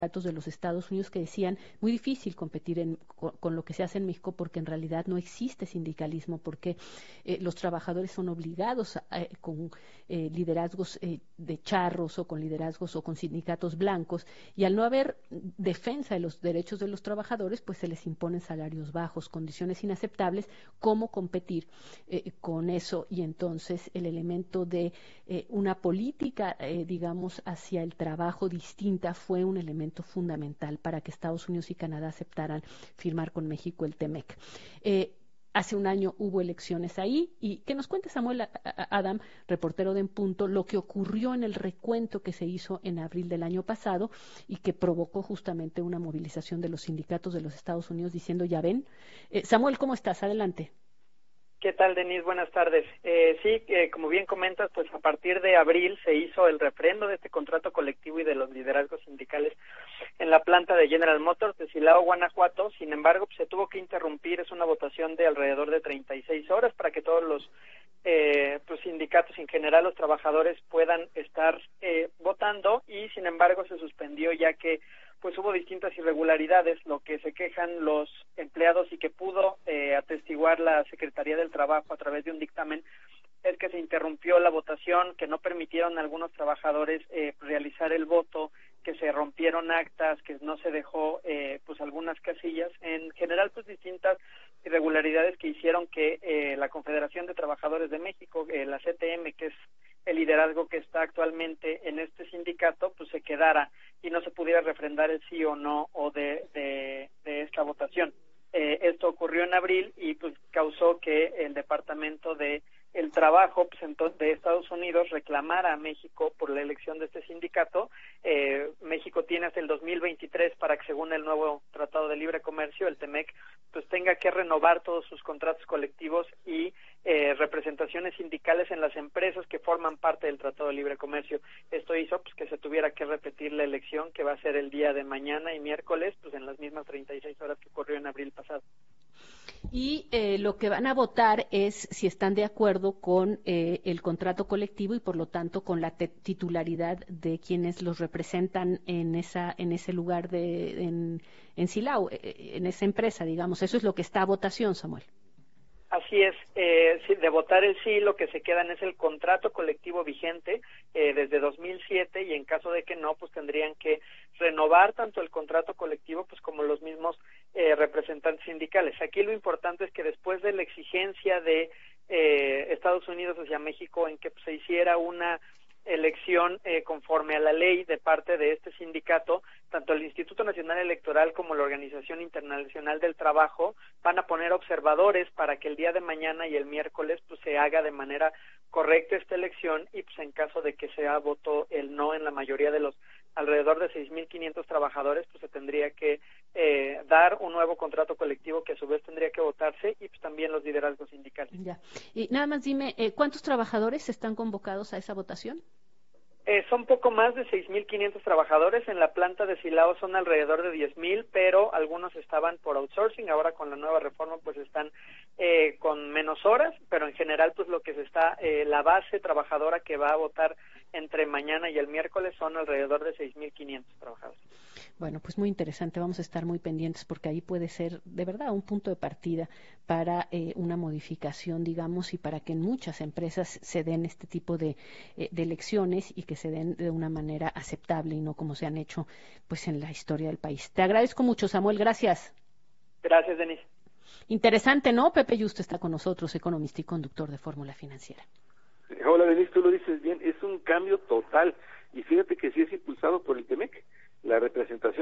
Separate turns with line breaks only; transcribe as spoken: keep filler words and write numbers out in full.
datos de los Estados Unidos que decían muy difícil competir en, con, con lo que se hace en México porque en realidad no existe sindicalismo, porque eh, los trabajadores son obligados a, eh, con eh, liderazgos eh, de charros o con liderazgos o con sindicatos blancos, y al no haber defensa de los derechos de los trabajadores, pues se les imponen salarios bajos, condiciones inaceptables. ¿Cómo competir eh, con eso? Y entonces el elemento de eh, una política, eh, digamos, hacia el trabajo distinta fue un elemento fundamental para que Estados Unidos y Canadá aceptaran firmar con México el TEMEC. Eh, hace un año hubo elecciones ahí, y que nos cuente Samuel Adam, reportero de En Punto, lo que ocurrió en el recuento que se hizo en abril del año pasado y que provocó justamente una movilización de los sindicatos de los Estados Unidos diciendo, ya ven. Eh, Samuel, ¿cómo estás? Adelante.
¿Qué tal, Denise? Buenas tardes. Eh, sí, eh, como bien comentas, pues a partir de abril se hizo el refrendo de este contrato colectivo y de los liderazgos sindicales en la planta de General Motors de Silao, Guanajuato. Sin embargo, pues, se tuvo que interrumpir. Es una votación de alrededor de treinta y seis horas para que todos los eh, pues, sindicatos, en general los trabajadores, puedan estar eh, votando, y sin embargo se suspendió ya que pues hubo distintas irregularidades. Lo que se quejan los empleados y que pudo eh, atestiguar la Secretaría del Trabajo a través de un dictamen es que se interrumpió la votación, que no permitieron a algunos trabajadores eh, realizar el voto, que se rompieron actas, que no se dejó eh, pues algunas casillas, en general pues distintas irregularidades que hicieron que eh, la Confederación de Trabajadores de México, eh, la C T M, que es el liderazgo que está actualmente en este sindicato, pues se quedara y no se pudiera refrendar el sí o no o de, de, de esta votación. Eh, esto ocurrió en abril y pues causó que el Departamento de el Trabajo pues, entonces, de Estados Unidos reclamara a México por la elección de este sindicato. Eh, México tiene hasta el dos mil veintitrés para que, según el nuevo Tratado de Libre Comercio, el TEMEC, pues tenga que renovar todos sus contratos colectivos y eh, representaciones sindicales en las empresas que forman parte del Tratado de Libre Comercio. Esto hizo pues que se tuviera que repetir la elección, que va a ser el día de mañana y miércoles, pues en las mismas treinta y seis horas que ocurrió en abril pasado.
Y eh, lo que van a votar es si están de acuerdo con eh, el contrato colectivo y por lo tanto con la titularidad de quienes los representan en esa en ese lugar de en, en Silao, eh, en esa empresa, digamos. Eso es lo que está a votación, Samuel.
Así es, eh, de votar el sí, lo que se quedan es el contrato colectivo vigente eh, desde dos mil siete, y en caso de que no, pues tendrían que renovar tanto el contrato colectivo pues como los mismos eh, representantes sindicales. Aquí lo importante es que después de la exigencia de eh, Estados Unidos hacia México en que pues, se hiciera una elección eh, conforme a la ley de parte de este sindicato, tanto el Instituto Nacional Electoral como la Organización Internacional del Trabajo van a poner observadores para que el día de mañana y el miércoles pues se haga de manera correcta esta elección, y pues en caso de que sea voto el no en la mayoría de los alrededor de seis mil quinientos trabajadores, pues se tendría que eh, dar un nuevo contrato colectivo que a su vez tendría que votarse, y pues también los liderazgos sindicales.
Ya. Y nada más dime, eh, ¿cuántos trabajadores están convocados a esa votación?
Eh, son poco más de seis mil quinientos trabajadores. En la planta de Silao son alrededor de diez mil, pero algunos estaban por outsourcing. Ahora con la nueva reforma pues están eh, con menos horas, pero en general pues lo que se está, eh, la base trabajadora que va a votar entre mañana y el miércoles son alrededor de seis mil quinientos trabajadores.
Bueno, pues muy interesante, vamos a estar muy pendientes porque ahí puede ser de verdad un punto de partida para eh, una modificación, digamos, y para que en muchas empresas se den este tipo de, eh, de elecciones y que se den de una manera aceptable y no como se han hecho pues en la historia del país. Te agradezco mucho, Samuel, gracias.
Gracias, Denise.
Interesante, ¿no? Pepe Yusto está con nosotros, economista y conductor de Fórmula Financiera.
Hola, Denise, tú lo dices bien, es un cambio total.